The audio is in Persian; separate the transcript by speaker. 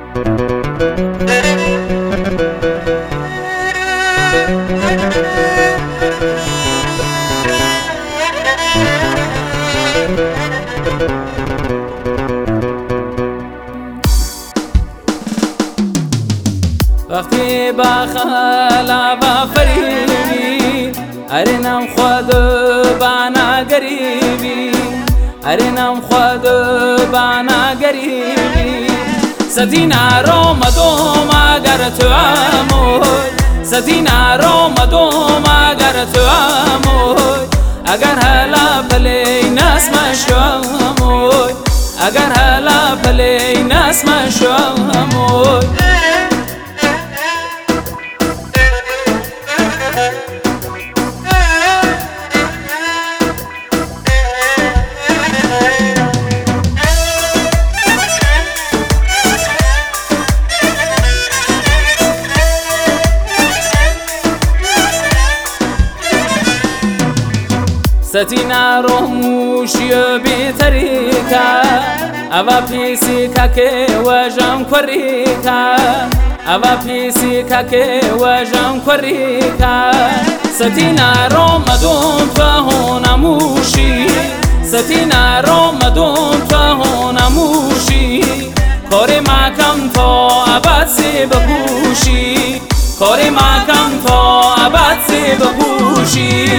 Speaker 1: وقتی با خلا و فریبی ارنم خود بانا گریبی ارنم خود بانا گریبی سدینا رو مدوم اگر تو اموی سدینا رو مدوم اگر تو اموی اگر هلا پلی نسم شاموی اگر هلا پلی نسم شاموی ستینا رو موشی بی طریقه اوا پیسی که وجم کریکا اوا پیسی که وجم کریکا ستینا رو مدون تو هونموشی ستینا رو مدون تو هونموشی کاری مکم تو ابد سی بپوشی کاری مکم تو ابد سی بپوشی